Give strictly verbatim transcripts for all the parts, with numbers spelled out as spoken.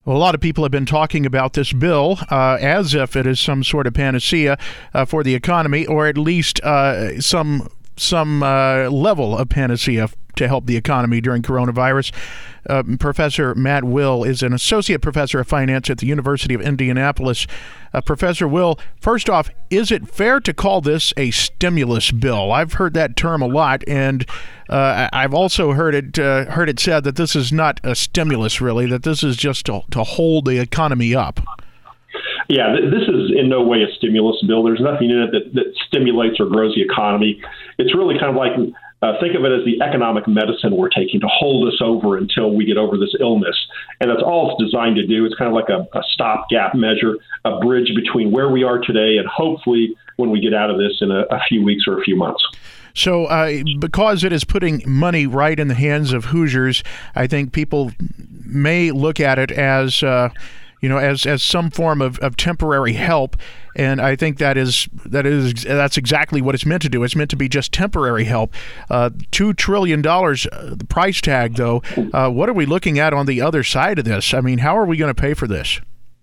Well, a lot of people have been talking about this bill uh, as if it is some sort of panacea uh, for the economy, or at least uh, some some uh, level of panacea to help the economy during coronavirus. Uh, Professor Matt Will is an associate professor of finance at the University of Indianapolis. Uh, Professor Will, first off, is it fair to call this a stimulus bill? I've heard that term a lot, and uh, I've also heard it uh, heard it said that this is not a stimulus, really, that this is just to, to hold the economy up. Yeah, th- this is in no way a stimulus bill. There's nothing in it that, that stimulates or grows the economy. It's really kind of like, uh, think of it as the economic medicine we're taking to hold us over until we get over this illness. And that's all it's designed to do. It's kind of like a, a stopgap measure, a bridge between where we are today and hopefully when we get out of this in a, a few weeks or a few months. So uh, because it is putting money right in the hands of Hoosiers, I think people may look at it as uh, you know, as as some form of, of temporary help, and I think that is that is that's exactly what it's meant to do. It's meant to be just temporary help. Uh, Two trillion dollars, uh, the price tag, though. Uh, what are we looking at on the other side of this? I mean, how are we going to pay for this?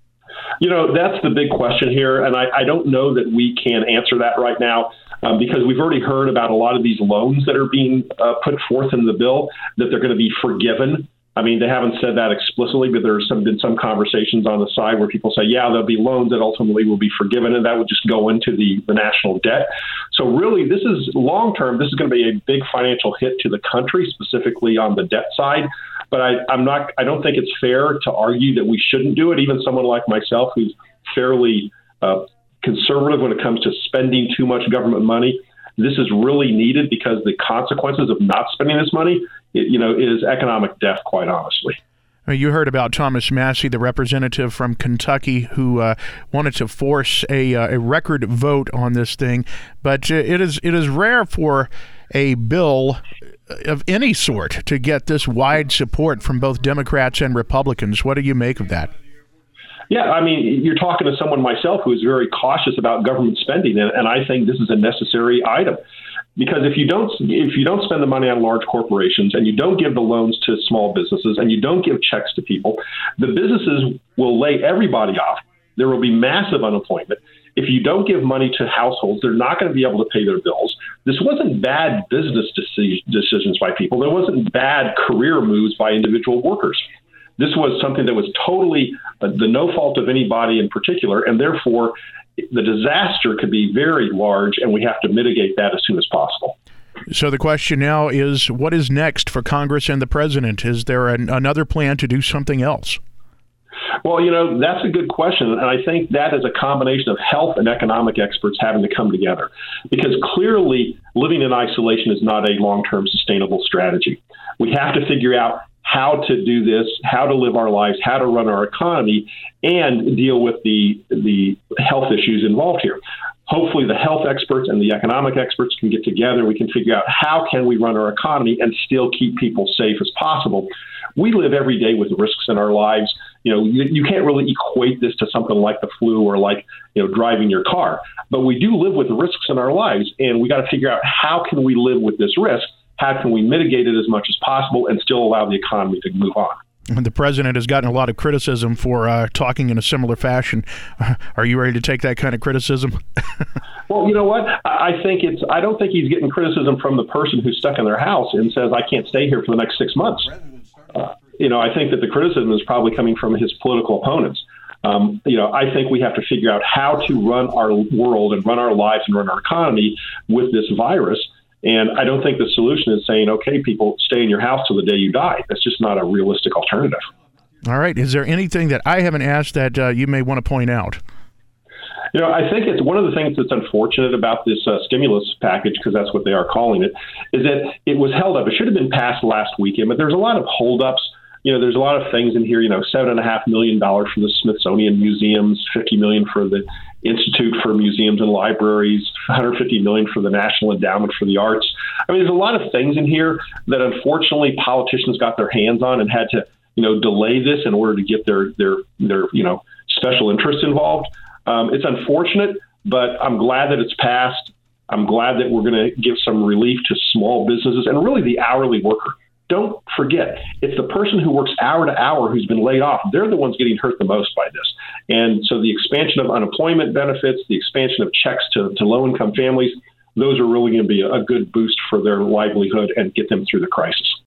You know, that's the big question here, and I, I don't know that we can answer that right now. Um, because we've already heard about a lot of these loans that are being uh, put forth in the bill, that they're going to be forgiven. I mean, they haven't said that explicitly, but there's some, been some conversations on the side where people say, yeah, there'll be loans that ultimately will be forgiven, and that would just go into the, the national debt. So really, this is long-term, this is going to be a big financial hit to the country, specifically on the debt side. But I, I'm not, I don't think it's fair to argue that we shouldn't do it. Even someone like myself, who's fairly uh, conservative when it comes to spending too much government money, this is really needed because the consequences of not spending this money, it, you know, is economic death, quite honestly. You heard about Thomas Massie, the representative from Kentucky, who uh, wanted to force a, uh, a record vote on this thing. But uh, it is it is rare for a bill of any sort to get this wide support from both Democrats and Republicans. What do you make of that? Yeah, I mean, you're talking to someone myself who is very cautious about government spending, and, and I think this is a necessary item. Because if you don't if you don't spend the money on large corporations and you don't give the loans to small businesses and you don't give checks to people, the businesses will lay everybody off. There will be massive unemployment. If you don't give money to households, they're not going to be able to pay their bills. This wasn't bad business deci- decisions by people. There wasn't bad career moves by individual workers. This was something that was totally uh, the no fault of anybody in particular, and therefore the disaster could be very large, and we have to mitigate that as soon as possible. So the question now is, what is next for Congress and the president? Is there an, another plan to do something else? Well, you know, that's a good question. And I think that is a combination of health and economic experts having to come together, because clearly living in isolation is not a long-term sustainable strategy. We have to figure out how to do this, how to live our lives, how to run our economy, and deal with the the health issues involved here. Hopefully the health experts and the economic experts can get together. We can figure out how can we run our economy and still keep people safe as possible. We live every day with risks in our lives. You know, you, you can't really equate this to something like the flu or like, you know, driving your car. But we do live with risks in our lives, and we got to figure out how can we live with this risk? How can we mitigate it as much as possible and still allow the economy to move on? And the president has gotten a lot of criticism for uh, talking in a similar fashion. Are you ready to take that kind of criticism? Well, you know what? I think it's. I don't think he's getting criticism from the person who's stuck in their house and says, I can't stay here for the next six months. Uh, you know, I think that the criticism is probably coming from his political opponents. Um, you know, I think we have to figure out how to run our world and run our lives and run our economy with this virus. And I don't think the solution is saying, okay, people, stay in your house till the day you die. That's just not a realistic alternative. All right. Is there anything that I haven't asked that uh, you may want to point out? You know, I think it's one of the things that's unfortunate about this uh, stimulus package, because that's what they are calling it, is that it was held up. It should have been passed last weekend, but there's a lot of holdups. You know, there's a lot of things in here, you know, seven and a half million dollars for the Smithsonian Museums, fifty million dollars for the Institute for Museums and Libraries, one hundred fifty million dollars for the National Endowment for the Arts. I mean, there's a lot of things in here that unfortunately politicians got their hands on and had to, you know, delay this in order to get their, their, their, you know, special interests involved. Um, it's unfortunate, but I'm glad that it's passed. I'm glad that we're going to give some relief to small businesses and really the hourly worker. don't forget, it's the person who works hour to hour who's been laid off. They're the ones getting hurt the most by this. And so the expansion of unemployment benefits, the expansion of checks to, to low-income families, those are really going to be a good boost for their livelihood and get them through the crisis.